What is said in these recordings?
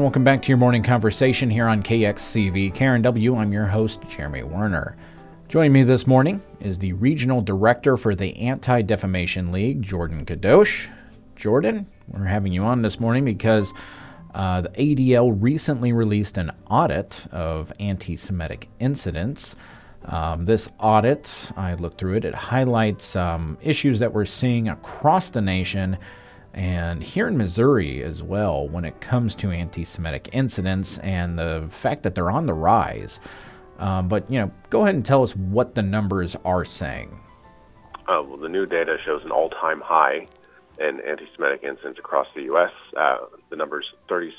welcome back to your morning conversation here on KXCV KRNW. I'm your host, Jeremy Werner. Joining me this morning is the Regional Director for the Anti-Defamation League, Jordan Kadosh. Jordan, we're having you on this morning because the ADL recently released an audit of anti-Semitic incidents. This audit, I looked through it, it highlights issues that we're seeing across the nation and here in Missouri as well when it comes to anti-Semitic incidents and the fact that they're on the rise. But go ahead and tell us what the numbers are saying. Well, the new data shows an all-time high in anti-Semitic incidents across the U.S. The number's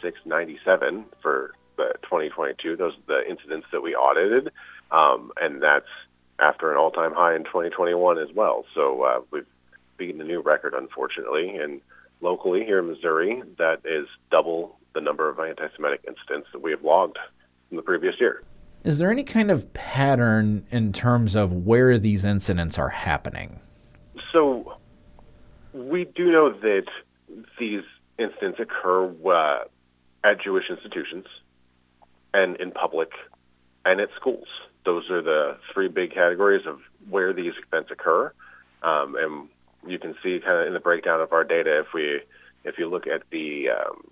3697 for 2022. Those are the incidents that we audited, and that's after an all-time high in 2021 as well. So we've beaten a new record, unfortunately, and locally here in Missouri, that is double the number of anti-Semitic incidents that we have logged in the previous year. Is there any kind of pattern in terms of where these incidents are happening? So we do know that these incidents occur at Jewish institutions and in public and at schools. Those are the three big categories of where these events occur. And you can see kind of in the breakdown of our data, if you look at the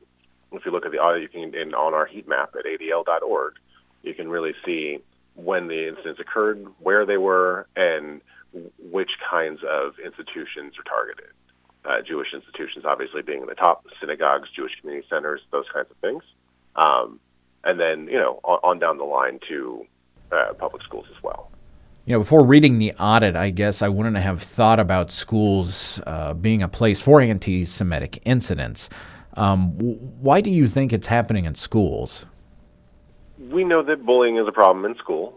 audit, you can on our heat map at adl.org, you can really see when the incidents occurred, where they were, and which kinds of institutions are targeted. Jewish institutions obviously being in the top, synagogues, Jewish community centers, those kinds of things. And then, on down the line to public schools as well. Before reading the audit, I guess I wouldn't have thought about schools being a place for anti-Semitic incidents. Why do you think it's happening in schools? We know that bullying is a problem in school,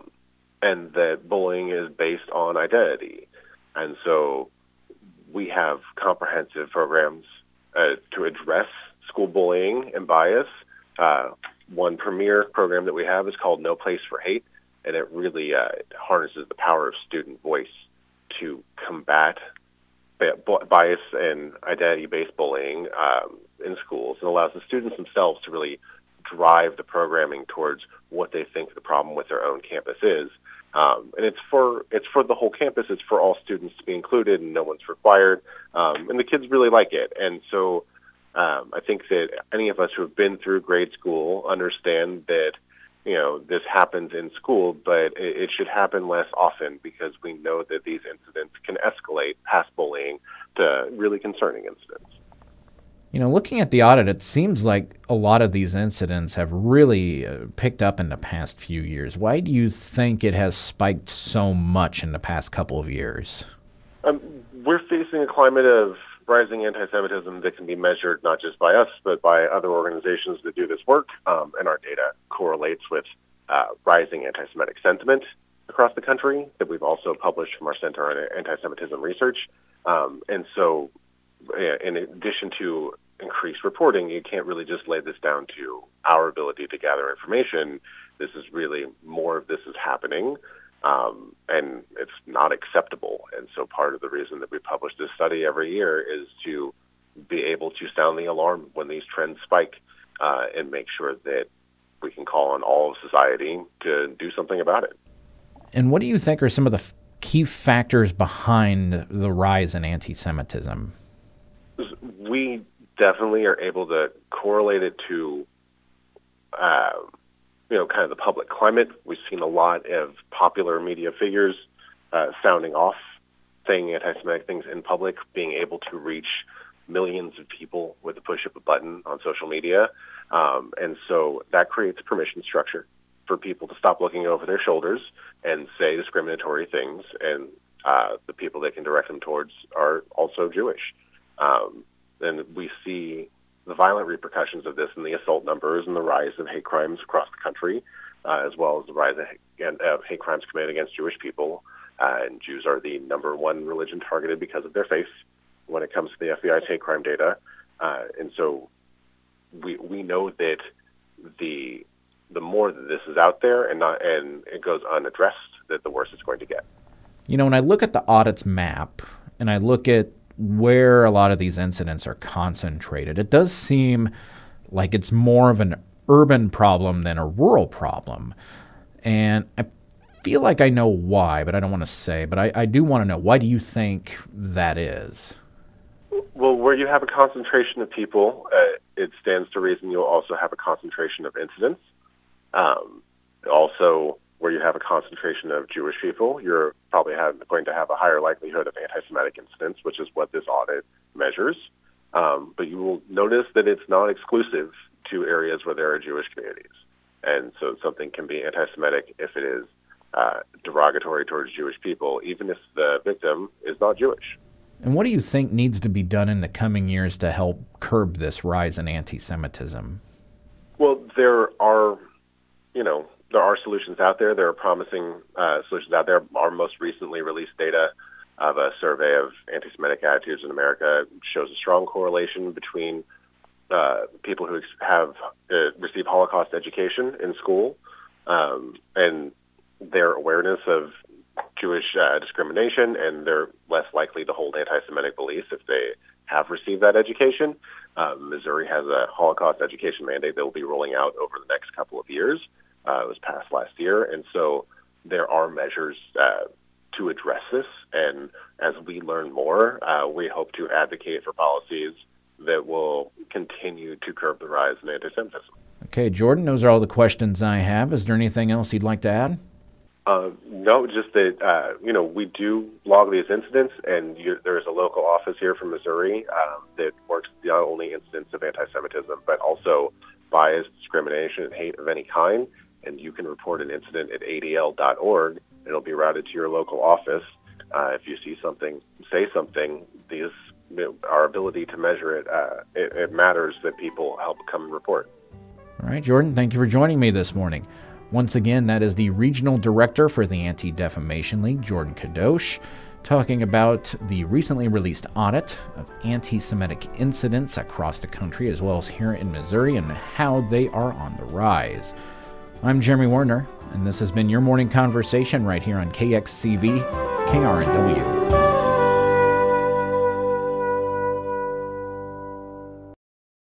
and that bullying is based on identity. And so we have comprehensive programs to address school bullying and bias. One premier program that we have is called No Place for Hate. And it really harnesses the power of student voice to combat bias and identity-based bullying in schools, and allows the students themselves to really drive the programming towards what they think the problem with their own campus is. And it's for the whole campus. It's for all students to be included, and no one's required. And the kids really like it. And so I think that any of us who have been through grade school understand that this happens in school, but it should happen less often because we know that these incidents can escalate past bullying to really concerning incidents. Looking at the audit, it seems like a lot of these incidents have really picked up in the past few years. Why do you think it has spiked so much in the past couple of years? We're facing a climate of rising anti-Semitism that can be measured not just by us, but by other organizations that do this work. And our data correlates with rising anti-Semitic sentiment across the country that we've also published from our Center on Anti-Semitism Research. And so in addition to increased reporting, you can't really just lay this down to our ability to gather information. This is really more of this is happening. And it's not acceptable. And so part of the reason that we publish this study every year is to be able to sound the alarm when these trends spike and make sure that we can call on all of society to do something about it. And what do you think are some of the key factors behind the rise in anti-Semitism? We definitely are able to correlate it to kind of the public climate. We've seen a lot of popular media figures sounding off, saying anti-Semitic things in public, being able to reach millions of people with the push of a button on social media. And so that creates a permission structure for people to stop looking over their shoulders and say discriminatory things. And the people they can direct them towards are also Jewish. And we see the violent repercussions of this in the assault numbers and the rise of hate crimes across the country, as well as the rise of hate crimes committed against Jewish people. And Jews are the number one religion targeted because of their faith when it comes to the FBI's hate crime data. And so we know that the more that this is out there and it goes unaddressed, that the worse it's going to get. When I look at the audits map and I look at where a lot of these incidents are concentrated, it does seem like it's more of an urban problem than a rural problem. And I feel like I know why, but I don't want to say. But I do want to know, why do you think that is? Well, where you have a concentration of people, it stands to reason you'll also have a concentration of incidents. Also, where you have a concentration of Jewish people, you're probably going to have a higher likelihood of anti-Semitic incidents, which is what this audit measures. But you will notice that it's not exclusive to areas where there are Jewish communities. And so something can be anti-Semitic if it is derogatory towards Jewish people, even if the victim is not Jewish. And what do you think needs to be done in the coming years to help curb this rise in anti-Semitism? Well, there are solutions out there. There are promising solutions out there. Our most recently released data of a survey of anti-Semitic attitudes in America shows a strong correlation between people who have received Holocaust education in school and their awareness of Jewish discrimination, and they're less likely to hold anti-Semitic beliefs if they have received that education. Missouri has a Holocaust education mandate that will be rolling out over the next couple of years. It was passed last year, and so there are measures to address this. And as we learn more, we hope to advocate for policies that will continue to curb the rise in anti-Semitism. Okay, Jordan, those are all the questions I have. Is there anything else you'd like to add? No, just that, we do log these incidents, and there's a local office here from Missouri that works not only incidents of anti-Semitism, but also bias, discrimination, and hate of any kind. And you can report an incident at adl.org, and it'll be routed to your local office. If you see something, say something. Our ability to measure it, it matters that people help come and report. All right, Jordan, thank you for joining me this morning. Once again, that is the Regional Director for the Anti-Defamation League, Jordan Kadosh, talking about the recently released audit of anti-Semitic incidents across the country, as well as here in Missouri, and how they are on the rise. I'm Jeremy Werner, and this has been your morning conversation right here on KXCV, KRNW.